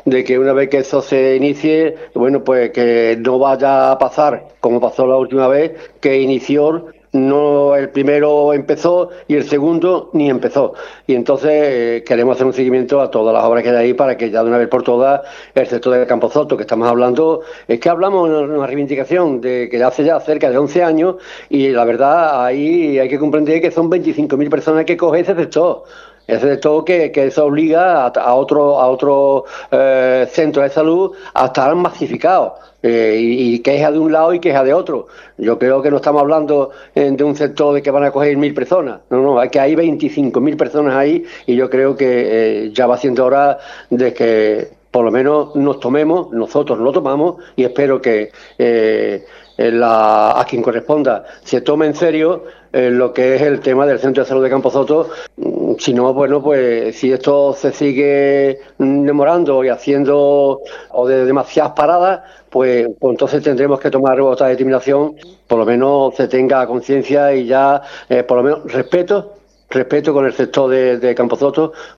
de que una vez que eso se inicie, bueno, pues que no vaya a pasar como pasó la última vez, que inició, no el primero empezó y el segundo ni empezó. Y entonces queremos hacer un seguimiento a todas las obras que hay ahí para que ya de una vez por todas el sector del Camposoto, que estamos hablando, es que hablamos de una reivindicación de que hace ya cerca de 11 años y la verdad ahí hay que comprender que son 25.000 personas que coge ese sector. Ese sector que eso obliga a otro centro de salud a estar masificados y queja de un lado y queja de otro. Yo creo que no estamos hablando de un sector de que van a coger 1.000 personas. No, no, es que hay 25.000 personas ahí y yo creo que ya va siendo hora de que por lo menos nos tomemos, nosotros lo tomamos y espero que a quien corresponda se tome en serio lo que es el tema del Centro de Salud de Camposoto. Si no, bueno, pues si esto se sigue demorando y haciendo o de demasiadas paradas, pues entonces tendremos que tomar otra determinación, por lo menos se tenga conciencia y ya, por lo menos respeto con el sector de Camposoto,